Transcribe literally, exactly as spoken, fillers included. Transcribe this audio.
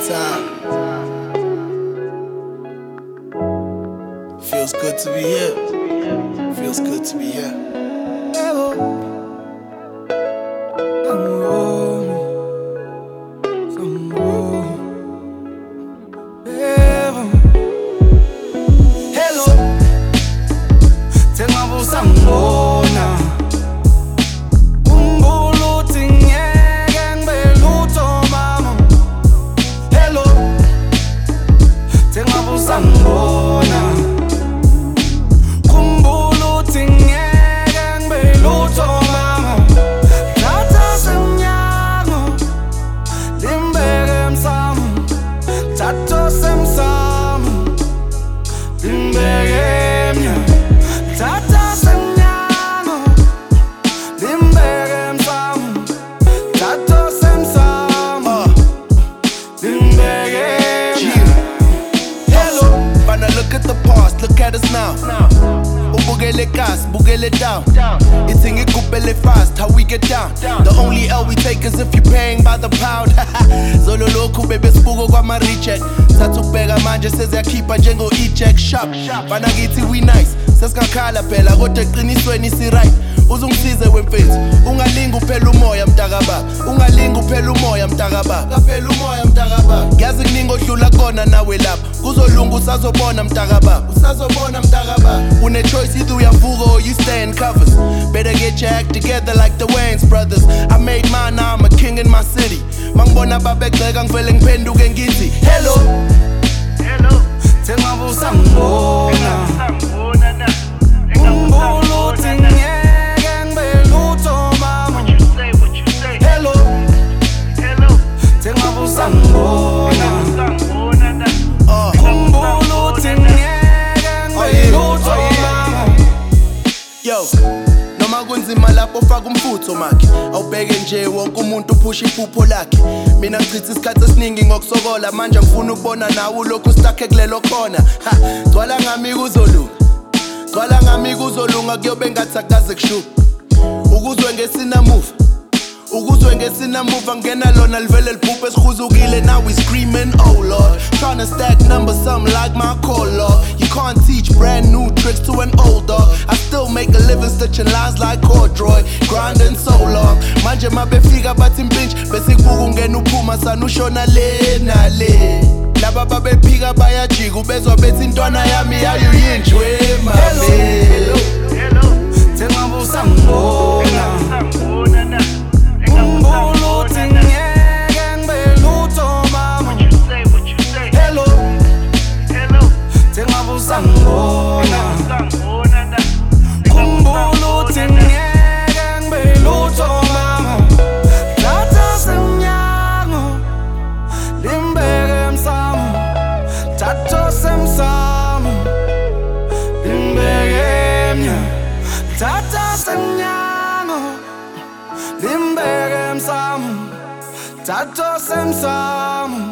time. Feels good to be here. Feels good to be here. Hello. Look at us now. Ubugele gas, bugele down. Eating it kupele fast, how we get down. The only L we take is if you're paying by the pound. Zolo loku bebe spugo kwa ma recheck. Satukbega manje seziyakhipha njengo e-check shop. Bana githi we nice, sesikakhala phela kodwa eqinisweni si right. Uzungisize wemfethu, ungalinga uphela umoya mntakababa. Ungalinga uphela umoya mntakababa. Kaphela umoya mntakababa. Ngiyazi kuningi odlula kona nawe lapha. Kuzolunga usazobona mntakababa. Usazobona mntakababa. Une choice either uyavuka or you stay in covers. Better get your act together like the Wayans brothers. I made mine, now I'm a king in my city. Mangibona babegxeka ngivele ngiphenduke ngithi hello. Hello. Thengabusa ngibona. Sangibona na. Yo, noma kunzima lapho faka umfutho makhe. Awubheke nje wonke umuntu uphusha iphupho lakhe. Mina ngichitha isikhathi esiningi ngokusokola manje ngifuna ukubona nawe lokhu stuck kulelo khona. Ha, gcwala ngami kuzolunga. Gcwala ngami kuzolunga kuyobe ngathi akaze kushuka. Ukuzwe ngesinamuva. Ukuzwe ngesinamuva ngena lona livele liphuphe esikhuzukile now we screaming oh Lord. Tryna stack numbers something like my call Lord. You can't teach brand new tricks to an old dog. I still make a living stitching lines like corduroy. Grinding so long. Manje mabefika bathi impinch bese kubuka ungena uphuma sanushona le na le. Laba babephika bayajika ubezwa bethi intwana yami yayuyinjwe mami. Hello. Hello. Thengabusa ngibona. Sangibona na. Tato sem sam.